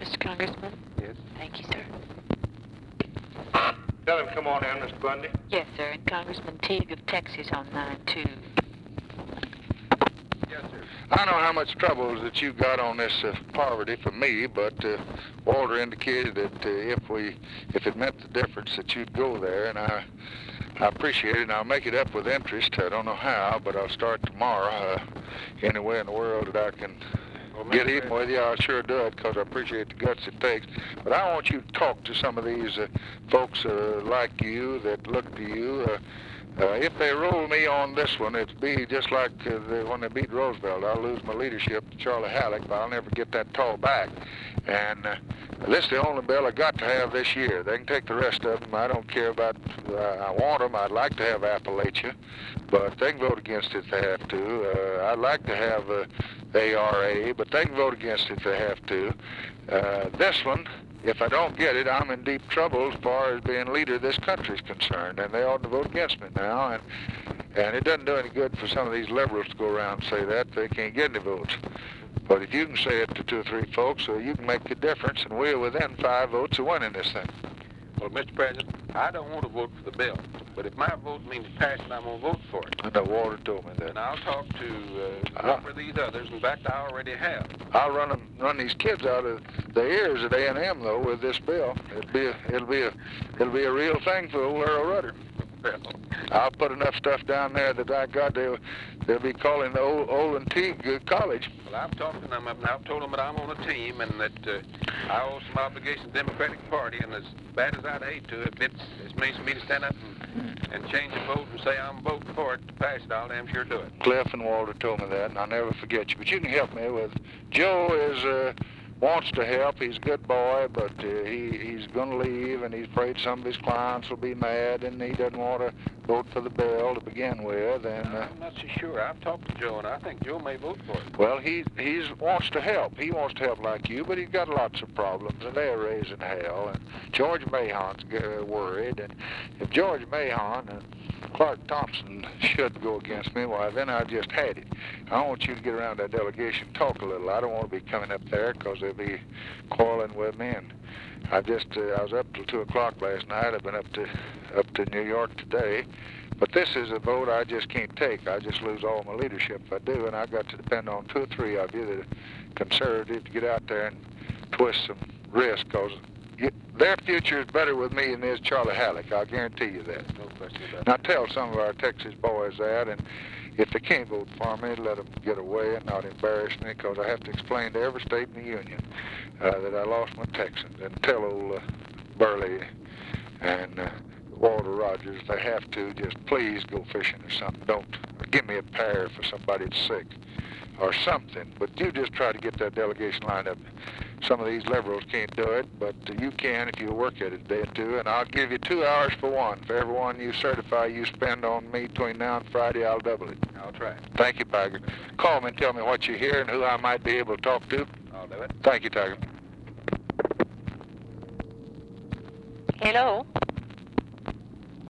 Mr. Congressman? Yes. Thank you, sir. Tell him come on in, Mr. Bundy. Yes, sir, and Congressman Teague of Texas on 9-2. Yes, sir. I know how much trouble that you got on this poverty for me, but Walter indicated that if it meant the difference, that you'd go there, and I appreciate it, and I'll make it up with interest. I don't know how, but I'll start tomorrow. Any way in the world that I can get even with you, I'll sure do it, because I appreciate the guts it takes. But I want you to talk to some of these folks like you that look to you. If they roll me on this one, it'd be just like when they beat Roosevelt. I'll lose my leadership to Charlie Halleck, but I'll never get that tall back. And this is the only bill I got to have this year. They can take the rest of them. I don't care about, I want them. I'd like to have Appalachia, but they can vote against it if they have to. I'd like to have ARA, but they can vote against it if they have to. This one, if I don't get it, I'm in deep trouble as far as being leader of this country is concerned, and they ought to vote against me now. And it doesn't do any good for some of these liberals to go around and say that. They can't get any votes. But if you can say it to 2 or 3 folks, you can make a difference, and we're within 5 votes of winning this thing. Well, Mr. President, I don't want to vote for the bill, but if my vote means passing, I'm going to vote for it. I know Walter told me that. And I'll talk to a number of these others. In fact, I already have. I'll run these kids out of their ears at A&M though with this bill. It'll be a real thing for old Earl Rudder. I'll put enough stuff down there that I got they'll be calling the old Teague College. Well, I've talked to them, and I've told them that I'm on a team and that I owe some obligation to the Democratic Party, and as bad as I'd hate to, if it means for me to stand up and change the vote and say I'm voting for it to pass it, I'll damn sure do it. Cliff and Walter told me that, and I'll never forget you. But you can help me with, Joe wants to help. He's a good boy, but he's going to leave, and he's afraid some of his clients will be mad, and he doesn't want to vote for the bill to begin with. And I'm not so sure. I've talked to Joe, and I think Joe may vote for it. Well, he wants to help. He wants to help like you, but he's got lots of problems, and they're raising hell. And George Mahon's worried, and if George Mahon and Clark Thompson should go against me, well, then I just had it. I want you to get around that delegation and talk a little. I don't want to be coming up there because they'll be quarreling with me. And I was up till 2 o'clock last night. I've been up to New York today. But this is a vote I just can't take. I just lose all my leadership if I do, and I've got to depend on 2 or 3 of you that are conservative to get out there and twist some wrists, because their future is better with me than is Charlie Halleck. I'll guarantee you that. No question about it. Now tell some of our Texas boys that, and if they can't vote for me, let them get away and not embarrass me, because I have to explain to every state in the union that I lost my Texans. And tell old Burley and Walter Rogers they have to just please go fishing or something. Don't give me a pair for somebody that's sick or something. But you just try to get that delegation lined up. Some of these liberals can't do it, but you can if you work at it a day or 2, and I'll give you 2 hours for one. For every one you certify you spend on me between now and Friday, I'll double it. I'll try. Thank you, Tiger. Call me and tell me what you hear and who I might be able to talk to. I'll do it. Thank you, Tiger. Hello?